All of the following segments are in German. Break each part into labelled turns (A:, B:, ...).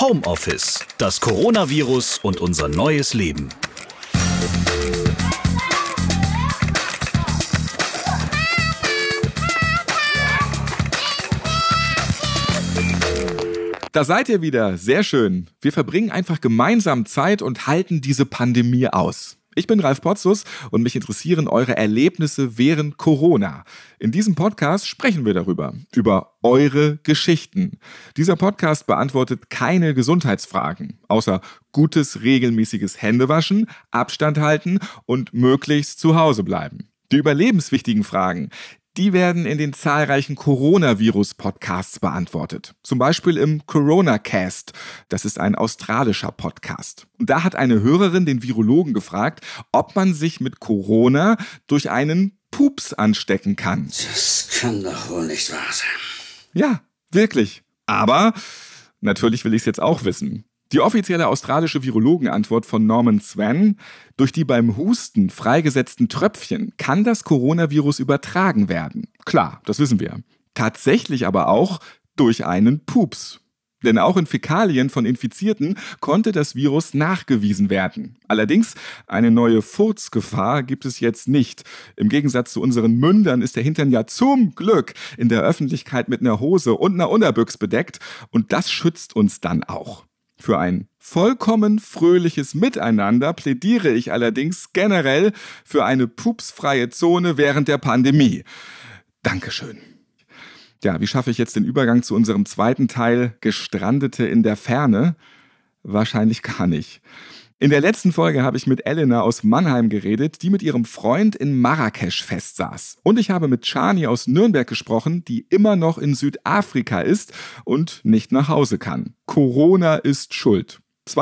A: Homeoffice, das Coronavirus und unser neues Leben.
B: Da seid ihr wieder. Sehr schön. Wir verbringen einfach gemeinsam Zeit und halten diese Pandemie aus. Ich bin Ralf Potzus und mich interessieren eure Erlebnisse während Corona. In diesem Podcast sprechen wir darüber, über eure Geschichten. Dieser Podcast beantwortet keine Gesundheitsfragen, außer gutes, regelmäßiges Händewaschen, Abstand halten und möglichst zu Hause bleiben. Die überlebenswichtigen Fragen, die werden in den zahlreichen Coronavirus-Podcasts beantwortet. Zum Beispiel im Corona-Cast. Das ist ein australischer Podcast. Und da hat eine Hörerin den Virologen gefragt, ob man sich mit Corona durch einen Pups anstecken kann.
C: Das kann doch wohl nicht wahr sein.
B: Ja, wirklich. Aber natürlich will ich es jetzt auch wissen. Die offizielle australische Virologenantwort von Norman Swan: Durch die beim Husten freigesetzten Tröpfchen kann das Coronavirus übertragen werden. Klar, das wissen wir. Tatsächlich aber auch durch einen Pups. Denn auch in Fäkalien von Infizierten konnte das Virus nachgewiesen werden. Allerdings, eine neue Furzgefahr gibt es jetzt nicht. Im Gegensatz zu unseren Mündern ist der Hintern ja zum Glück in der Öffentlichkeit mit einer Hose und einer Unterbüchs bedeckt. Und das schützt uns dann auch. Für ein vollkommen fröhliches Miteinander plädiere ich allerdings generell für eine pupsfreie Zone während der Pandemie. Dankeschön. Ja, wie schaffe ich jetzt den Übergang zu unserem zweiten Teil Gestrandete in der Ferne? Wahrscheinlich gar nicht. In der letzten Folge habe ich mit Elena aus Mannheim geredet, die mit ihrem Freund in Marrakesch festsaß. Und ich habe mit Shani aus Nürnberg gesprochen, die immer noch in Südafrika ist und nicht nach Hause kann. Corona ist schuld.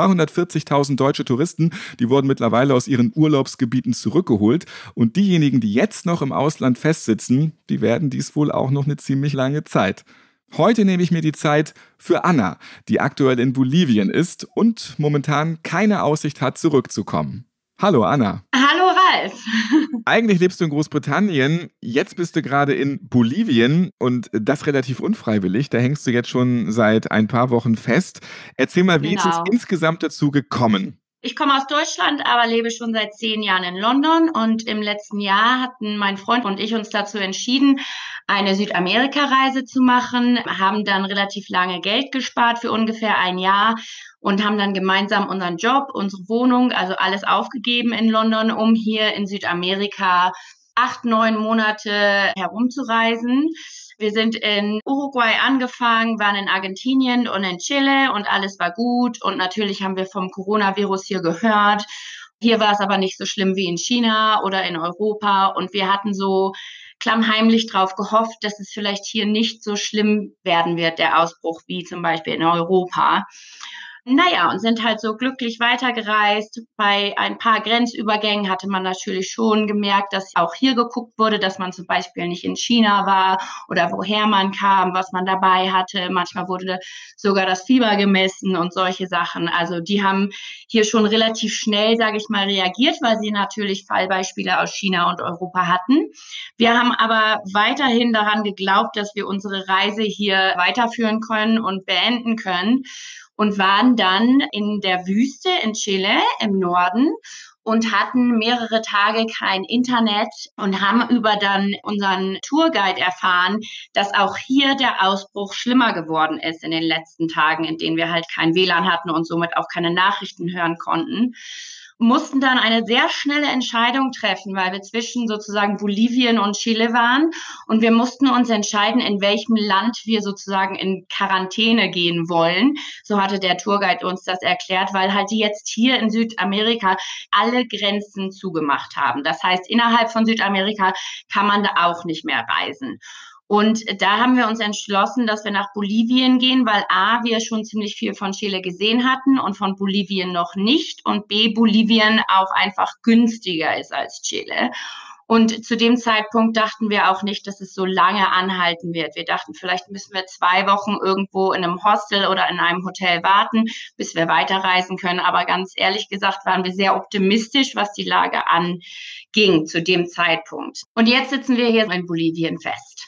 B: 240.000 deutsche Touristen, die wurden mittlerweile aus ihren Urlaubsgebieten zurückgeholt. Und diejenigen, die jetzt noch im Ausland festsitzen, die werden dies wohl auch noch eine ziemlich lange Zeit. Heute nehme ich mir die Zeit für Anna, die aktuell in Bolivien ist und momentan keine Aussicht hat, zurückzukommen. Hallo Anna.
D: Hallo Ralf.
B: Eigentlich lebst du in Großbritannien, jetzt bist du gerade in Bolivien und das relativ unfreiwillig. Da hängst du jetzt schon seit ein paar Wochen fest. Erzähl mal, wie ist es insgesamt dazu gekommen?
D: Ich komme aus Deutschland, aber lebe schon seit 10 Jahren in London und im letzten Jahr hatten mein Freund und ich uns dazu entschieden, eine Südamerika-Reise zu machen, haben dann relativ lange Geld gespart für ungefähr ein Jahr und haben dann gemeinsam unseren Job, unsere Wohnung, also alles aufgegeben in London, um hier in Südamerika 8, 9 Monate herumzureisen. Wir sind in Uruguay angefangen, waren in Argentinien und in Chile und alles war gut. Und natürlich haben wir vom Coronavirus hier gehört. Hier war es aber nicht so schlimm wie in China oder in Europa. Und wir hatten so klammheimlich drauf gehofft, dass es vielleicht hier nicht so schlimm werden wird, der Ausbruch, wie zum Beispiel in Europa. Naja, und sind halt so glücklich weitergereist. Bei ein paar Grenzübergängen hatte man natürlich schon gemerkt, dass auch hier geguckt wurde, dass man zum Beispiel nicht in China war oder woher man kam, was man dabei hatte. Manchmal wurde sogar das Fieber gemessen und solche Sachen. Also die haben hier schon relativ schnell, sage ich mal, reagiert, weil sie natürlich Fallbeispiele aus China und Europa hatten. Wir haben aber weiterhin daran geglaubt, dass wir unsere Reise hier weiterführen können und beenden können. Und waren dann in der Wüste in Chile im Norden und hatten mehrere Tage kein Internet und haben über dann unseren Tourguide erfahren, dass auch hier der Ausbruch schlimmer geworden ist in den letzten Tagen, in denen wir halt kein WLAN hatten und somit auch keine Nachrichten hören konnten. Mussten dann eine sehr schnelle Entscheidung treffen, weil wir zwischen sozusagen Bolivien und Chile waren und wir mussten uns entscheiden, in welchem Land wir sozusagen in Quarantäne gehen wollen. So hatte der Tourguide uns das erklärt, weil halt die jetzt hier in Südamerika alle Grenzen zugemacht haben. Das heißt, innerhalb von Südamerika kann man da auch nicht mehr reisen. Und da haben wir uns entschlossen, dass wir nach Bolivien gehen, weil A, wir schon ziemlich viel von Chile gesehen hatten und von Bolivien noch nicht und B, Bolivien auch einfach günstiger ist als Chile. Und zu dem Zeitpunkt dachten wir auch nicht, dass es so lange anhalten wird. Wir dachten, vielleicht müssen wir 2 Wochen irgendwo in einem Hostel oder in einem Hotel warten, bis wir weiterreisen können. Aber ganz ehrlich gesagt waren wir sehr optimistisch, was die Lage anging zu dem Zeitpunkt. Und jetzt sitzen wir hier in Bolivien fest.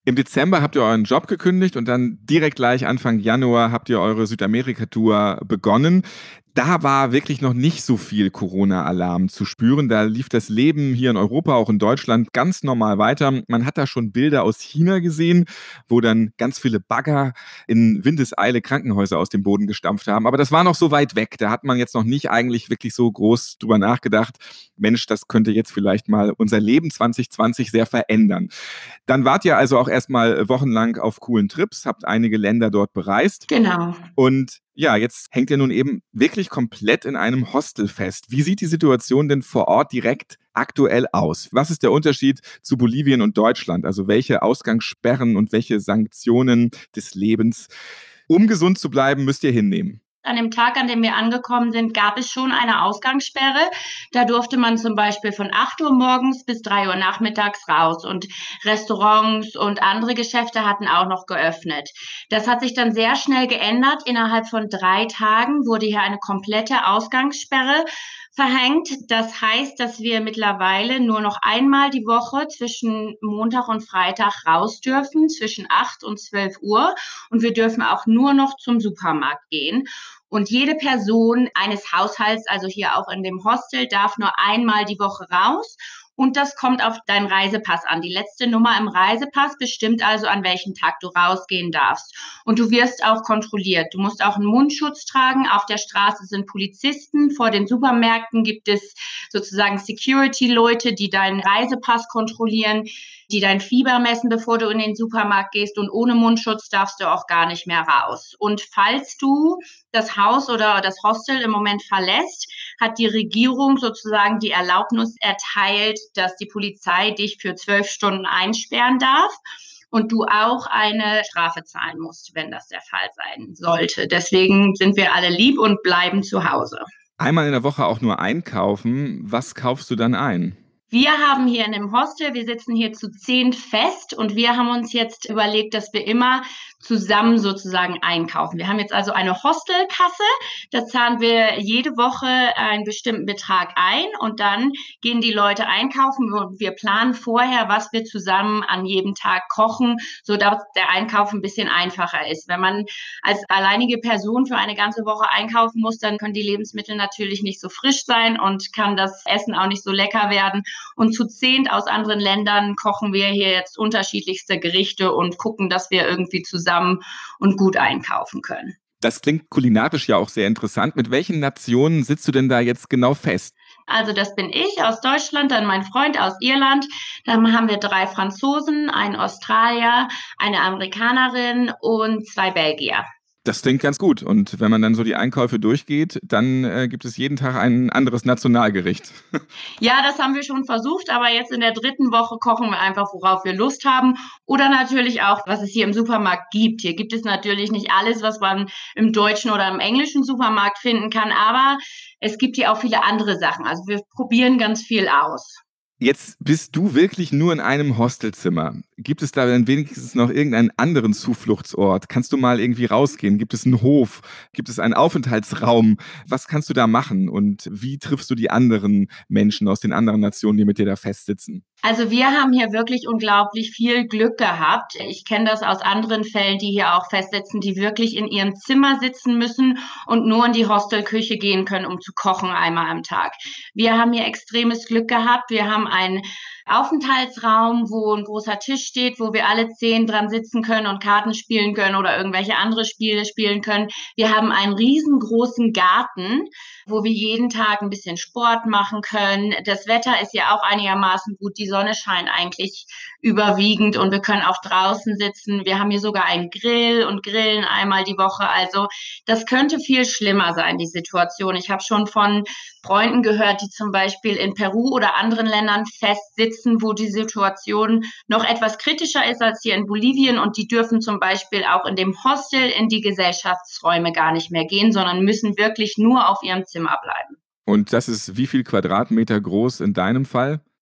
B: Im Dezember habt ihr euren Job gekündigt und dann direkt gleich Anfang Januar habt ihr eure Südamerika-Tour begonnen. Da war wirklich noch nicht so viel Corona-Alarm zu spüren. Da lief das Leben hier in Europa, auch in Deutschland, ganz normal weiter. Man hat da schon Bilder aus China gesehen, wo dann ganz viele Bagger in Windeseile Krankenhäuser aus dem Boden gestampft haben. Aber das war noch so weit weg. Da hat man jetzt noch nicht eigentlich wirklich so groß drüber nachgedacht. Mensch, das könnte jetzt vielleicht mal unser Leben 2020 sehr verändern. Dann wart ihr also auch erstmal wochenlang auf coolen Trips, habt einige Länder dort bereist.
D: Genau.
B: Und ja, jetzt hängt ihr nun eben wirklich komplett in einem Hostel fest. Wie sieht die Situation denn vor Ort direkt aktuell aus? Was ist der Unterschied zu Bolivien und Deutschland? Also welche Ausgangssperren und welche Sanktionen des Lebens, um gesund zu bleiben, müsst ihr hinnehmen?
D: An dem Tag, an dem wir angekommen sind, gab es schon eine Ausgangssperre. Da durfte man zum Beispiel von 8 Uhr morgens bis 3 Uhr nachmittags raus und Restaurants und andere Geschäfte hatten auch noch geöffnet. Das hat sich dann sehr schnell geändert. Innerhalb von 3 Tagen wurde hier eine komplette Ausgangssperre verhängt. Das heißt, dass wir mittlerweile nur noch einmal die Woche zwischen Montag und Freitag raus dürfen, zwischen 8 und 12 Uhr. Und wir dürfen auch nur noch zum Supermarkt gehen. Und jede Person eines Haushalts, also hier auch in dem Hostel, darf nur einmal die Woche raus. Und das kommt auf deinen Reisepass an. Die letzte Nummer im Reisepass bestimmt also, an welchem Tag du rausgehen darfst. Und du wirst auch kontrolliert. Du musst auch einen Mundschutz tragen. Auf der Straße sind Polizisten. Vor den Supermärkten gibt es sozusagen Security-Leute, die deinen Reisepass kontrollieren, die dein Fieber messen, bevor du in den Supermarkt gehst. Und ohne Mundschutz darfst du auch gar nicht mehr raus. Und falls du das Haus oder das Hostel im Moment verlässt, hat die Regierung sozusagen die Erlaubnis erteilt, dass die Polizei dich für 12 Stunden einsperren darf und du auch eine Strafe zahlen musst, wenn das der Fall sein sollte. Deswegen sind wir alle lieb und bleiben zu Hause.
B: Einmal in der Woche auch nur einkaufen. Was kaufst du dann ein?
D: Wir haben hier in dem Hostel, wir sitzen hier zu 10 fest und wir haben uns jetzt überlegt, dass wir immer zusammen sozusagen einkaufen. Wir haben jetzt also eine Hostelkasse, da zahlen wir jede Woche einen bestimmten Betrag ein und dann gehen die Leute einkaufen und wir planen vorher, was wir zusammen an jedem Tag kochen, sodass der Einkauf ein bisschen einfacher ist. Wenn man als alleinige Person für eine ganze Woche einkaufen muss, dann können die Lebensmittel natürlich nicht so frisch sein und kann das Essen auch nicht so lecker werden. Und zu 10 aus anderen Ländern kochen wir hier jetzt unterschiedlichste Gerichte und gucken, dass wir irgendwie zusammen und gut einkaufen können.
B: Das klingt kulinarisch ja auch sehr interessant. Mit welchen Nationen sitzt du denn da jetzt genau fest?
D: Also das bin ich aus Deutschland, dann mein Freund aus Irland. Dann haben wir 3 Franzosen, einen Australier, eine Amerikanerin und 2 Belgier.
B: Das klingt ganz gut. Und wenn man dann so die Einkäufe durchgeht, dann gibt es jeden Tag ein anderes Nationalgericht.
D: Ja, das haben wir schon versucht, aber jetzt in der 3. Woche kochen wir einfach, worauf wir Lust haben. Oder natürlich auch, was es hier im Supermarkt gibt. Hier gibt es natürlich nicht alles, was man im deutschen oder im englischen Supermarkt finden kann, aber es gibt hier auch viele andere Sachen. Also wir probieren ganz viel aus.
B: Jetzt bist du wirklich nur in einem Hostelzimmer. Gibt es da dann wenigstens noch irgendeinen anderen Zufluchtsort? Kannst du mal irgendwie rausgehen? Gibt es einen Hof? Gibt es einen Aufenthaltsraum? Was kannst du da machen? Und wie triffst du die anderen Menschen aus den anderen Nationen, die mit dir da festsitzen?
D: Also wir haben hier wirklich unglaublich viel Glück gehabt. Ich kenne das aus anderen Fällen, die hier auch festsitzen, die wirklich in ihrem Zimmer sitzen müssen und nur in die Hostelküche gehen können, um zu kochen einmal am Tag. Wir haben hier extremes Glück gehabt. Wir haben einen Aufenthaltsraum, wo ein großer Tisch steht, wo wir alle 10 dran sitzen können und Karten spielen können oder irgendwelche andere Spiele spielen können. Wir haben einen riesengroßen Garten, wo wir jeden Tag ein bisschen Sport machen können. Das Wetter ist ja auch einigermaßen gut. Die Sonne scheint eigentlich überwiegend und wir können auch draußen sitzen. Wir haben hier sogar einen Grill und grillen einmal die Woche. Also das könnte viel schlimmer sein, die Situation. Ich habe schon von Freunden gehört, die zum Beispiel in Peru oder anderen Ländern festsitzen, wo die Situation noch etwas kritischer ist als hier in Bolivien und die dürfen zum Beispiel auch in dem Hostel in die Gesellschaftsräume gar nicht mehr gehen, sondern müssen wirklich nur auf ihrem Zimmer bleiben.
B: Und das ist wie viel Quadratmeter groß in deinem Fall?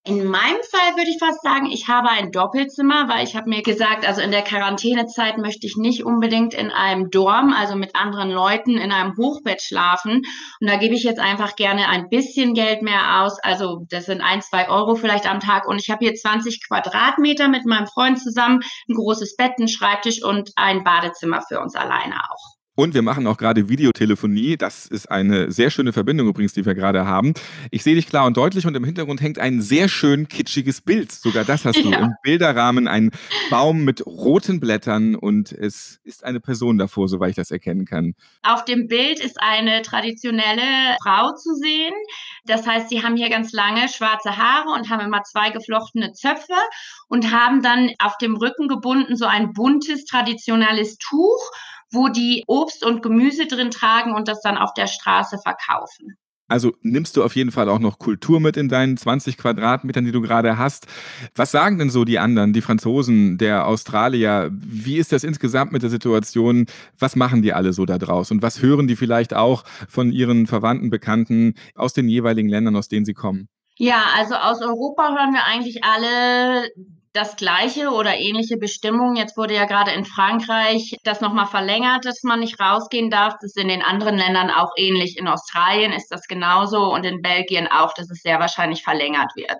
D: In meinem Fall würde ich fast sagen, ich habe ein Doppelzimmer, weil ich habe mir gesagt, also in der Quarantänezeit möchte ich nicht unbedingt in einem Dorm, also mit anderen Leuten in einem Hochbett schlafen. Und da gebe ich jetzt einfach gerne ein bisschen Geld mehr aus. Also das sind 1, 2 Euro vielleicht am Tag. Und ich habe hier 20 Quadratmeter mit meinem Freund zusammen, ein großes Bett, einen Schreibtisch und ein Badezimmer für uns alleine auch.
B: Und wir machen auch gerade Videotelefonie. Das ist eine sehr schöne Verbindung übrigens, die wir gerade haben. Ich sehe dich klar und deutlich und im Hintergrund hängt ein sehr schön kitschiges Bild. Sogar das hast du.
D: Ja.
B: Im Bilderrahmen ein Baum mit roten Blättern und es ist eine Person davor, soweit ich das erkennen kann.
D: Auf dem Bild ist eine traditionelle Frau zu sehen. Das heißt, sie haben hier ganz lange schwarze Haare und haben immer 2 geflochtene Zöpfe und haben dann auf dem Rücken gebunden so ein buntes, traditionelles Tuch, wo die Obst und Gemüse drin tragen und das dann auf der Straße verkaufen.
B: Also nimmst du auf jeden Fall auch noch Kultur mit in deinen 20 Quadratmetern, die du gerade hast. Was sagen denn so die anderen, die Franzosen, der Australier? Wie ist das insgesamt mit der Situation? Was machen die alle so da draus? Und was hören die vielleicht auch von ihren Verwandten, Bekannten aus den jeweiligen Ländern, aus denen sie kommen?
D: Ja, also aus Europa hören wir eigentlich alle das gleiche oder ähnliche Bestimmungen. Jetzt wurde ja gerade in Frankreich das nochmal verlängert, dass man nicht rausgehen darf. Das ist in den anderen Ländern auch ähnlich. In Australien ist das genauso und in Belgien auch, dass es sehr wahrscheinlich verlängert wird.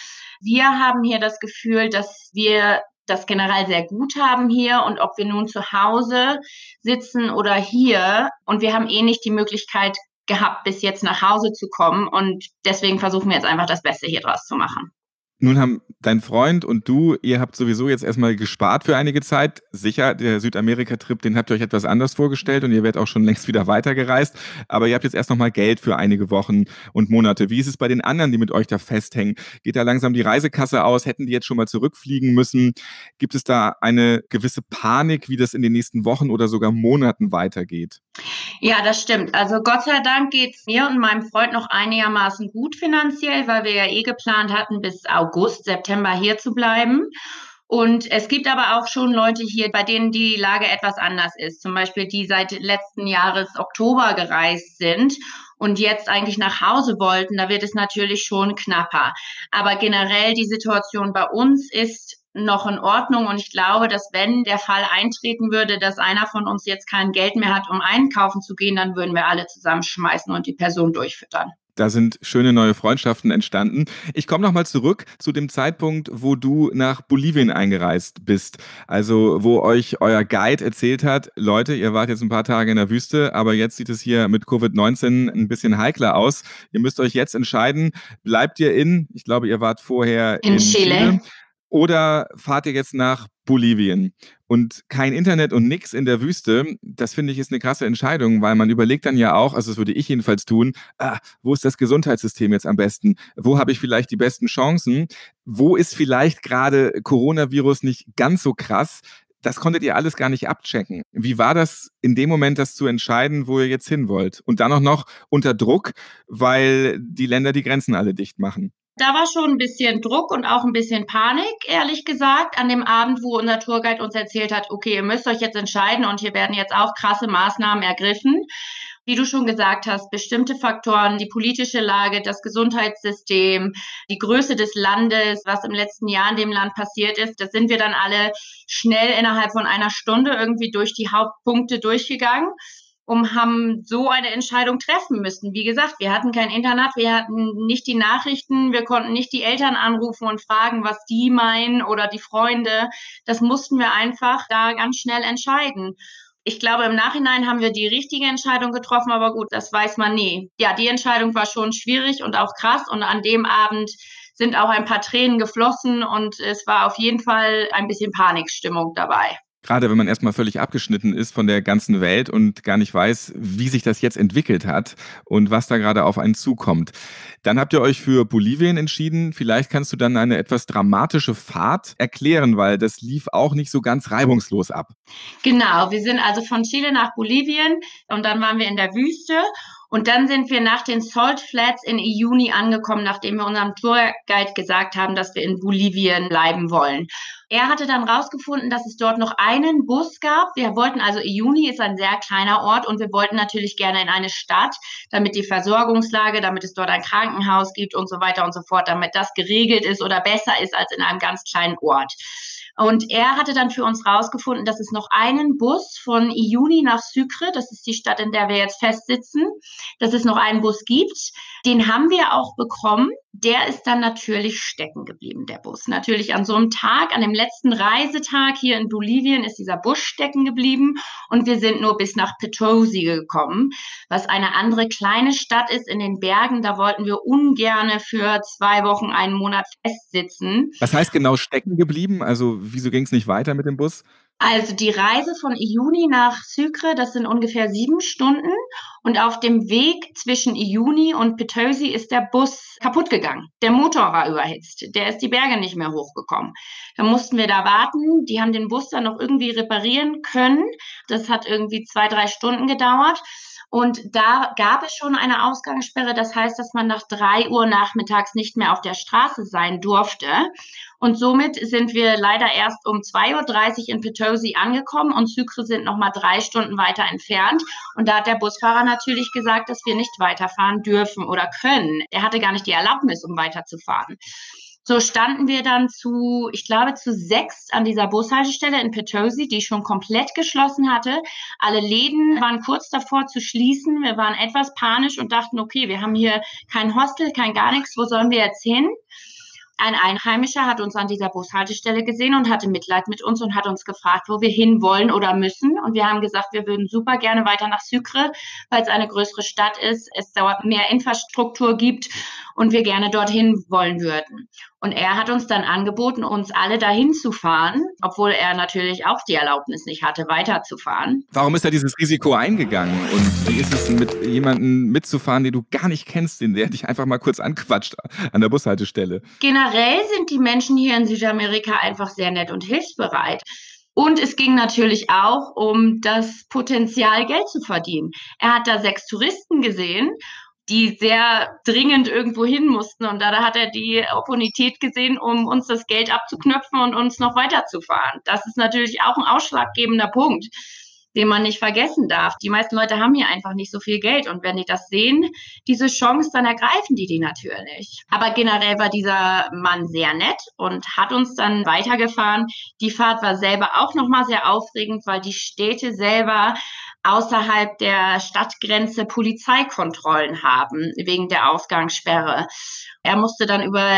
D: Wir haben hier das Gefühl, dass wir das generell sehr gut haben hier und ob wir nun zu Hause sitzen oder hier und wir haben eh nicht die Möglichkeit gehabt, bis jetzt nach Hause zu kommen und deswegen versuchen wir jetzt einfach das Beste hier draus zu machen.
B: Nun haben dein Freund und du, ihr habt sowieso jetzt erstmal gespart für einige Zeit. Sicher, der Südamerika-Trip, den habt ihr euch etwas anders vorgestellt und ihr werdet auch schon längst wieder weitergereist. Aber ihr habt jetzt erst nochmal Geld für einige Wochen und Monate. Wie ist es bei den anderen, die mit euch da festhängen? Geht da langsam die Reisekasse aus? Hätten die jetzt schon mal zurückfliegen müssen? Gibt es da eine gewisse Panik, wie das in den nächsten Wochen oder sogar Monaten weitergeht?
D: Ja, das stimmt. Also Gott sei Dank geht's mir und meinem Freund noch einigermaßen gut finanziell, weil wir ja eh geplant hatten, bis August, September hier zu bleiben. Und es gibt aber auch schon Leute hier, bei denen die Lage etwas anders ist. Zum Beispiel die seit letzten Jahres Oktober gereist sind und jetzt eigentlich nach Hause wollten. Da wird es natürlich schon knapper. Aber generell die Situation bei uns ist noch in Ordnung und ich glaube, dass wenn der Fall eintreten würde, dass einer von uns jetzt kein Geld mehr hat, um einkaufen zu gehen, dann würden wir alle zusammenschmeißen und die Person durchfüttern.
B: Da sind schöne neue Freundschaften entstanden. Ich komme nochmal zurück zu dem Zeitpunkt, wo du nach Bolivien eingereist bist. Also wo euch euer Guide erzählt hat, Leute, ihr wart jetzt ein paar Tage in der Wüste, aber jetzt sieht es hier mit Covid-19 ein bisschen heikler aus. Ihr müsst euch jetzt entscheiden, bleibt ihr ich glaube, ihr wart vorher
D: in Chile.
B: Oder fahrt ihr jetzt nach Bolivien? Und kein Internet und nix in der Wüste, das finde ich ist eine krasse Entscheidung, weil man überlegt dann ja auch, also das würde ich jedenfalls tun, wo ist das Gesundheitssystem jetzt am besten? Wo habe ich vielleicht die besten Chancen? Wo ist vielleicht gerade Coronavirus nicht ganz so krass? Das konntet ihr alles gar nicht abchecken. Wie war das in dem Moment, das zu entscheiden, wo ihr jetzt hin wollt? Und dann auch noch unter Druck, weil die Länder die Grenzen alle dicht machen.
D: Da war schon ein bisschen Druck und auch ein bisschen Panik, ehrlich gesagt, an dem Abend, wo unser Tourguide uns erzählt hat, okay, ihr müsst euch jetzt entscheiden und hier werden jetzt auch krasse Maßnahmen ergriffen. Wie du schon gesagt hast, bestimmte Faktoren, die politische Lage, das Gesundheitssystem, die Größe des Landes, was im letzten Jahr in dem Land passiert ist, das sind wir dann alle schnell innerhalb von einer Stunde irgendwie durch die Hauptpunkte durchgegangen und haben so eine Entscheidung treffen müssen. Wie gesagt, wir hatten kein Internet, wir hatten nicht die Nachrichten, wir konnten nicht die Eltern anrufen und fragen, was die meinen oder die Freunde. Das mussten wir einfach da ganz schnell entscheiden. Ich glaube, im Nachhinein haben wir die richtige Entscheidung getroffen, aber gut, das weiß man nie. Ja, die Entscheidung war schon schwierig und auch krass und an dem Abend sind auch ein paar Tränen geflossen und es war auf jeden Fall ein bisschen Panikstimmung dabei.
B: Gerade wenn man erstmal völlig abgeschnitten ist von der ganzen Welt und gar nicht weiß, wie sich das jetzt entwickelt hat und was da gerade auf einen zukommt. Dann habt ihr euch für Bolivien entschieden. Vielleicht kannst du dann eine etwas dramatische Fahrt erklären, weil das lief auch nicht so ganz reibungslos ab.
D: Genau, wir sind also von Chile nach Bolivien und dann waren wir in der Wüste. Und dann sind wir nach den Salt Flats in Uyuni angekommen, nachdem wir unserem Tourguide gesagt haben, dass wir in Bolivien bleiben wollen. Er hatte dann rausgefunden, dass es dort noch einen Bus gab. Wir wollten also, Uyuni ist ein sehr kleiner Ort und wir wollten natürlich gerne in eine Stadt, damit die Versorgungslage, damit es dort ein Krankenhaus gibt und so weiter und so fort, damit das geregelt ist oder besser ist als in einem ganz kleinen Ort. Und er hatte dann für uns rausgefunden, dass es noch einen Bus von Uyuni nach Sucre, das ist die Stadt, in der wir jetzt festsitzen, dass es noch einen Bus gibt. Den haben wir auch bekommen. Der ist dann natürlich stecken geblieben, der Bus. Natürlich an so einem Tag, an dem letzten Reisetag hier in Bolivien ist dieser Bus stecken geblieben und wir sind nur bis nach Potosi gekommen, was eine andere kleine Stadt ist in den Bergen. Da wollten wir ungerne für 2 Wochen, einen Monat festsitzen.
B: Was heißt genau stecken geblieben? Also wieso ging es nicht weiter mit dem Bus?
D: Also die Reise von Uyuni nach Sucre, das sind ungefähr 7 Stunden. Und auf dem Weg zwischen Uyuni und Potosi ist der Bus kaputt gegangen. Der Motor war überhitzt. Der ist die Berge nicht mehr hochgekommen. Da mussten wir da warten. Die haben den Bus dann noch irgendwie reparieren können. Das hat irgendwie 2, 3 Stunden gedauert. Und da gab es schon eine Ausgangssperre. Das heißt, dass man nach 3 Uhr nachmittags nicht mehr auf der Straße sein durfte. Und somit sind wir leider erst um 2:30 Uhr in Potosi angekommen und Sucre sind nochmal 3 Stunden weiter entfernt. Und da hat der Busfahrer natürlich gesagt, dass wir nicht weiterfahren dürfen oder können. Er hatte gar nicht die Erlaubnis, um weiterzufahren. So standen wir dann ich glaube, zu 6 an dieser Bushaltestelle in Potosi, die schon komplett geschlossen hatte. Alle Läden waren kurz davor zu schließen. Wir waren etwas panisch und dachten, okay, wir haben hier kein Hostel, kein gar nichts. Wo sollen wir jetzt hin? Ein Einheimischer hat uns an dieser Bushaltestelle gesehen und hatte Mitleid mit uns und hat uns gefragt, wo wir hin wollen oder müssen. Und wir haben gesagt, wir würden super gerne weiter nach Sucre, weil es eine größere Stadt ist, es dort mehr Infrastruktur gibt und wir gerne dorthin wollen würden. Und er hat uns dann angeboten, uns alle dahin zu fahren, obwohl er natürlich auch die Erlaubnis nicht hatte, weiterzufahren.
B: Warum ist er dieses Risiko eingegangen? Und wie ist es, mit jemandem mitzufahren, den du gar nicht kennst, der dich einfach mal kurz anquatscht an der Bushaltestelle?
D: Generell sind die Menschen hier in Südamerika einfach sehr nett und hilfsbereit. Und es ging natürlich auch um das Potenzial, Geld zu verdienen. Er hat da 6 Touristen gesehen, die sehr dringend irgendwo hin mussten. Und da hat er die Opportunität gesehen, um uns das Geld abzuknöpfen und uns noch weiterzufahren. Das ist natürlich auch ein ausschlaggebender Punkt, den man nicht vergessen darf. Die meisten Leute haben hier einfach nicht so viel Geld. Und wenn die das sehen, diese Chance, dann ergreifen die natürlich. Aber generell war dieser Mann sehr nett und hat uns dann weitergefahren. Die Fahrt war selber auch nochmal sehr aufregend, weil die Städte selber außerhalb der Stadtgrenze Polizeikontrollen haben, wegen der Ausgangssperre. Er musste dann über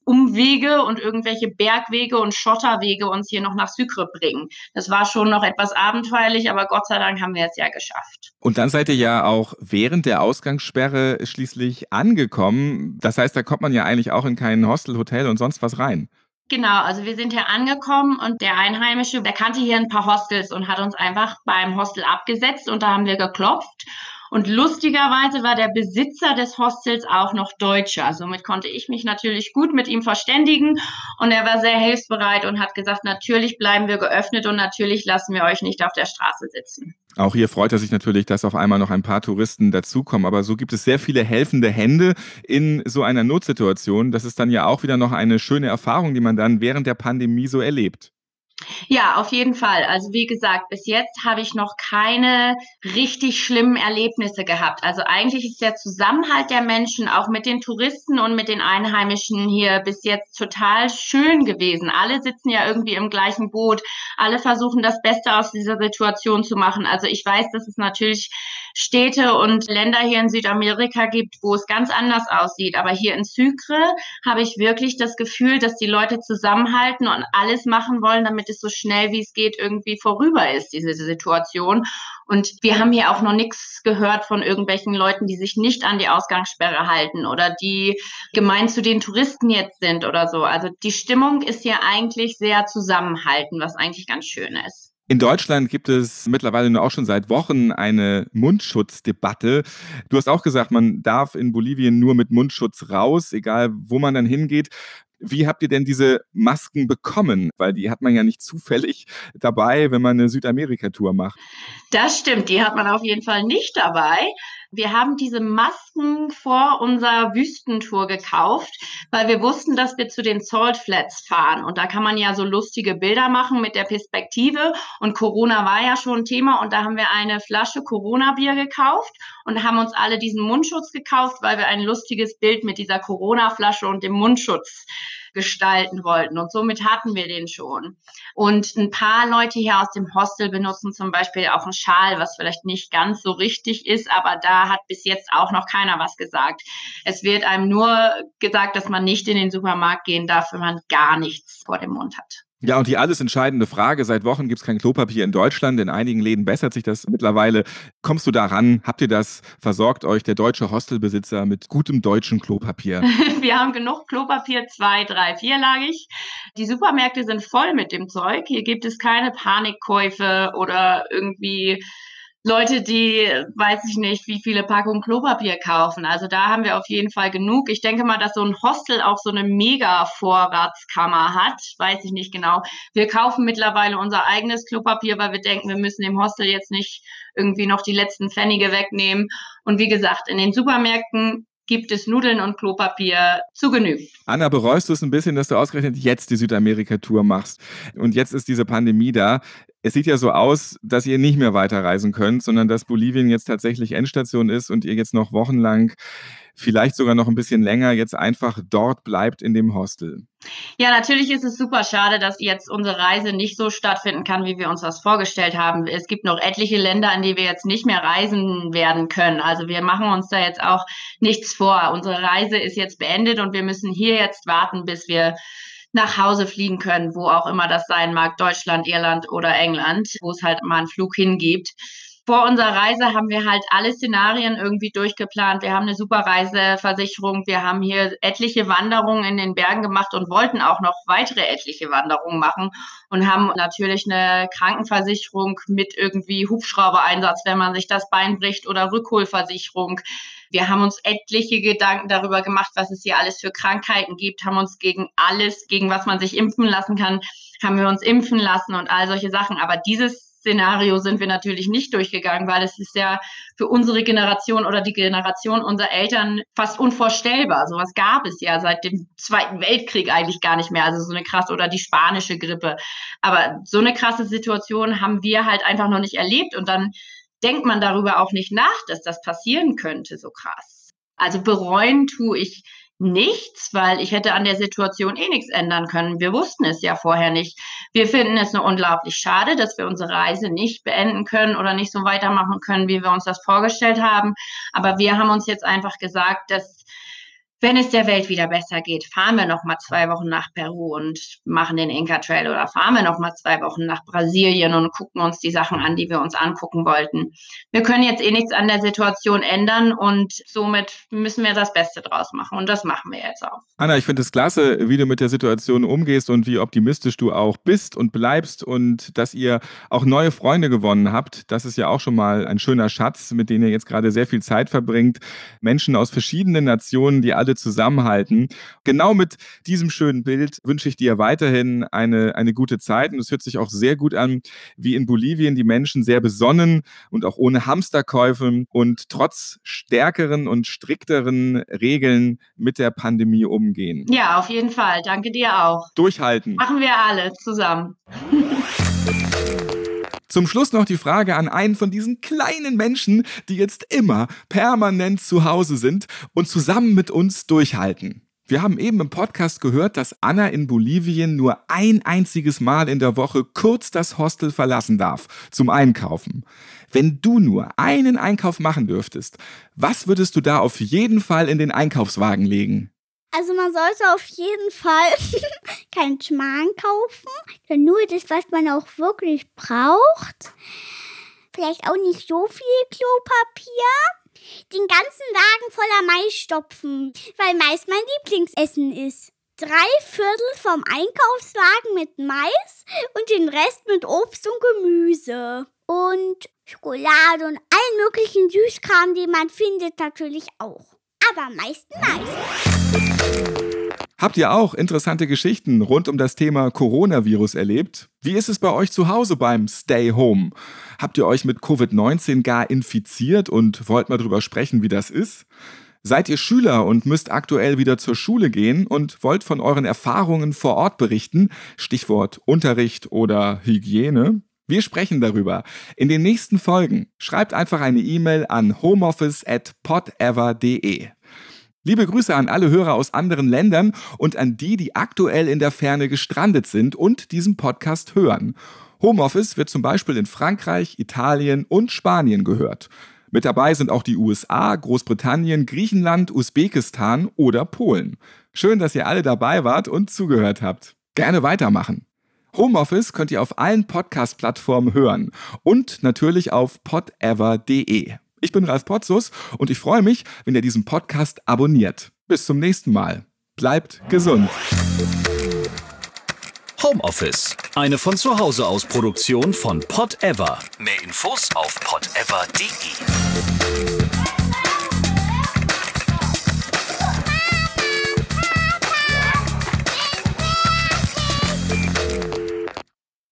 D: Umwege und irgendwelche Bergwege und Schotterwege uns hier noch nach Sucre bringen. Das war schon noch etwas abenteuerlich, aber Gott sei Dank haben wir es ja geschafft.
B: Und dann seid ihr ja auch während der Ausgangssperre schließlich angekommen. Das heißt, da kommt man ja eigentlich auch in kein Hostel, Hotel und sonst was rein.
D: Genau, also wir sind hier angekommen und der Einheimische, der kannte hier ein paar Hostels und hat uns einfach beim Hostel abgesetzt und da haben wir geklopft. Und lustigerweise war der Besitzer des Hostels auch noch Deutscher. Somit konnte ich mich natürlich gut mit ihm verständigen und er war sehr hilfsbereit und hat gesagt, natürlich bleiben wir geöffnet und natürlich lassen wir euch nicht auf der Straße sitzen.
B: Auch hier freut er sich natürlich, dass auf einmal noch ein paar Touristen dazukommen. Aber so gibt es sehr viele helfende Hände in so einer Notsituation. Das ist dann ja auch wieder noch eine schöne Erfahrung, die man dann während der Pandemie so erlebt.
D: Ja, auf jeden Fall. Also wie gesagt, bis jetzt habe ich noch keine richtig schlimmen Erlebnisse gehabt. Also eigentlich ist der Zusammenhalt der Menschen auch mit den Touristen und mit den Einheimischen hier bis jetzt total schön gewesen. Alle sitzen ja irgendwie im gleichen Boot. Alle versuchen das Beste aus dieser Situation zu machen. Also ich weiß, dass es natürlich Städte und Länder hier in Südamerika gibt, wo es ganz anders aussieht. Aber hier in Sucre habe ich wirklich das Gefühl, dass die Leute zusammenhalten und alles machen wollen, damit es so schnell wie es geht irgendwie vorüber ist, diese Situation. Und wir haben hier auch noch nichts gehört von irgendwelchen Leuten, die sich nicht an die Ausgangssperre halten oder die gemein zu den Touristen jetzt sind oder so. Also die Stimmung ist hier eigentlich sehr zusammenhalten, was eigentlich ganz schön ist.
B: In Deutschland gibt es mittlerweile nur auch schon seit Wochen eine Mundschutzdebatte. Du hast auch gesagt, man darf in Bolivien nur mit Mundschutz raus, egal wo man dann hingeht. Wie habt ihr denn diese Masken bekommen? Weil die hat man ja nicht zufällig dabei, wenn man eine Südamerika-Tour macht.
D: Das stimmt, die hat man auf jeden Fall nicht dabei. Wir haben diese Masken vor unserer Wüstentour gekauft, weil wir wussten, dass wir zu den Salt Flats fahren. Und da kann man ja so lustige Bilder machen mit der Perspektive. Und Corona war ja schon ein Thema. Und da haben wir eine Flasche Corona-Bier gekauft und haben uns alle diesen Mundschutz gekauft, weil wir ein lustiges Bild mit dieser Corona-Flasche und dem Mundschutz gestalten wollten. Und somit hatten wir den schon. Und ein paar Leute hier aus dem Hostel benutzen zum Beispiel auch einen Schal, was vielleicht nicht ganz so richtig ist, aber da hat bis jetzt auch noch keiner was gesagt. Es wird einem nur gesagt, dass man nicht in den Supermarkt gehen darf, wenn man gar nichts vor dem Mund hat.
B: Ja, und die alles entscheidende Frage, seit Wochen gibt es kein Klopapier in Deutschland, in einigen Läden bessert sich das mittlerweile. Kommst du da ran? Habt ihr das? Versorgt euch der deutsche Hostelbesitzer mit gutem deutschen Klopapier?
D: Wir haben genug Klopapier, 2, 3, 4-lagig. Die Supermärkte sind voll mit dem Zeug. Hier gibt es keine Panikkäufe oder irgendwie Leute, die, weiß ich nicht, wie viele Packungen Klopapier kaufen. Also da haben wir auf jeden Fall genug. Ich denke mal, dass so ein Hostel auch so eine Mega-Vorratskammer hat. Weiß ich nicht genau. Wir kaufen mittlerweile unser eigenes Klopapier, weil wir denken, wir müssen dem Hostel jetzt nicht irgendwie noch die letzten Pfennige wegnehmen. Und wie gesagt, in den Supermärkten gibt es Nudeln und Klopapier zu Genüge.
B: Anna, bereust du es ein bisschen, dass du ausgerechnet jetzt die Südamerika-Tour machst? Und jetzt ist diese Pandemie da. Es sieht ja so aus, dass ihr nicht mehr weiterreisen könnt, sondern dass Bolivien jetzt tatsächlich Endstation ist und ihr jetzt noch wochenlang, vielleicht sogar noch ein bisschen länger, jetzt einfach dort bleibt in dem Hostel.
D: Ja, natürlich ist es super schade, dass jetzt unsere Reise nicht so stattfinden kann, wie wir uns das vorgestellt haben. Es gibt noch etliche Länder, in die wir jetzt nicht mehr reisen werden können. Also wir machen uns da jetzt auch nichts vor. Unsere Reise ist jetzt beendet und wir müssen hier jetzt warten, bis wir nach Hause fliegen können, wo auch immer das sein mag, Deutschland, Irland oder England, wo es halt mal einen Flug hingibt. Vor unserer Reise haben wir halt alle Szenarien irgendwie durchgeplant. Wir haben eine super Reiseversicherung. Wir haben hier etliche Wanderungen in den Bergen gemacht und wollten auch noch weitere etliche Wanderungen machen und haben natürlich eine Krankenversicherung mit irgendwie Hubschrauber-Einsatz, wenn man sich das Bein bricht, oder Rückholversicherung. Wir haben uns etliche Gedanken darüber gemacht, was es hier alles für Krankheiten gibt, haben uns gegen alles, gegen was man sich impfen lassen kann, haben wir uns impfen lassen und all solche Sachen. Aber dieses Szenario sind wir natürlich nicht durchgegangen, weil es ist ja für unsere Generation oder die Generation unserer Eltern fast unvorstellbar. Sowas gab es ja seit dem Zweiten Weltkrieg eigentlich gar nicht mehr. Also so eine krasse, oder die spanische Grippe. Aber so eine krasse Situation haben wir halt einfach noch nicht erlebt. Und dann denkt man darüber auch nicht nach, dass das passieren könnte, so krass. Also bereuen tue ich nichts, weil ich hätte an der Situation eh nichts ändern können. Wir wussten es ja vorher nicht. Wir finden es nur unglaublich schade, dass wir unsere Reise nicht beenden können oder nicht so weitermachen können, wie wir uns das vorgestellt haben. Aber wir haben uns jetzt einfach gesagt, dass, wenn es der Welt wieder besser geht, fahren wir noch mal 2 Wochen nach Peru und machen den Inca Trail, oder fahren wir noch mal 2 Wochen nach Brasilien und gucken uns die Sachen an, die wir uns angucken wollten. Wir können jetzt eh nichts an der Situation ändern und somit müssen wir das Beste draus machen, und das machen wir jetzt auch.
B: Anna, ich finde es klasse, wie du mit der Situation umgehst und wie optimistisch du auch bist und bleibst, und dass ihr auch neue Freunde gewonnen habt. Das ist ja auch schon mal ein schöner Schatz, mit denen ihr jetzt gerade sehr viel Zeit verbringt. Menschen aus verschiedenen Nationen, die alle zusammenhalten. Genau mit diesem schönen Bild wünsche ich dir weiterhin eine gute Zeit, und es hört sich auch sehr gut an, wie in Bolivien die Menschen sehr besonnen und auch ohne Hamsterkäufe und trotz stärkeren und strikteren Regeln mit der Pandemie umgehen.
D: Ja, auf jeden Fall. Danke dir auch.
B: Durchhalten.
D: Machen wir alle zusammen.
B: Zum Schluss noch die Frage an einen von diesen kleinen Menschen, die jetzt immer permanent zu Hause sind und zusammen mit uns durchhalten. Wir haben eben im Podcast gehört, dass Anna in Bolivien nur ein einziges Mal in der Woche kurz das Hostel verlassen darf zum Einkaufen. Wenn du nur einen Einkauf machen dürftest, was würdest du da auf jeden Fall in den Einkaufswagen legen?
E: Also man sollte auf jeden Fall keinen Schmarrn kaufen, denn nur das, was man auch wirklich braucht. Vielleicht auch nicht so viel Klopapier. Den ganzen Wagen voller Mais stopfen, weil Mais mein Lieblingsessen ist. 3/4 vom Einkaufswagen mit Mais und den Rest mit Obst und Gemüse. Und Schokolade und allen möglichen Süßkram, den man findet, natürlich auch. Aber am meisten Mais.
B: Habt ihr auch interessante Geschichten rund um das Thema Coronavirus erlebt? Wie ist es bei euch zu Hause beim Stay Home? Habt ihr euch mit Covid-19 gar infiziert und wollt mal drüber sprechen, wie das ist? Seid ihr Schüler und müsst aktuell wieder zur Schule gehen und wollt von euren Erfahrungen vor Ort berichten? Stichwort Unterricht oder Hygiene. Wir sprechen darüber in den nächsten Folgen. Schreibt einfach eine E-Mail an homeoffice@podever.de. Liebe Grüße an alle Hörer aus anderen Ländern und an die aktuell in der Ferne gestrandet sind und diesen Podcast hören. Homeoffice wird zum Beispiel in Frankreich, Italien und Spanien gehört. Mit dabei sind auch die USA, Großbritannien, Griechenland, Usbekistan oder Polen. Schön, dass ihr alle dabei wart und zugehört habt. Gerne weitermachen. Homeoffice könnt ihr auf allen Podcast-Plattformen hören und natürlich auf podever.de. Ich bin Ralf Potzus und ich freue mich, wenn ihr diesen Podcast abonniert. Bis zum nächsten Mal. Bleibt gesund.
A: Homeoffice, eine von zu Hause aus Produktion von Podever. Mehr Infos auf podever.de.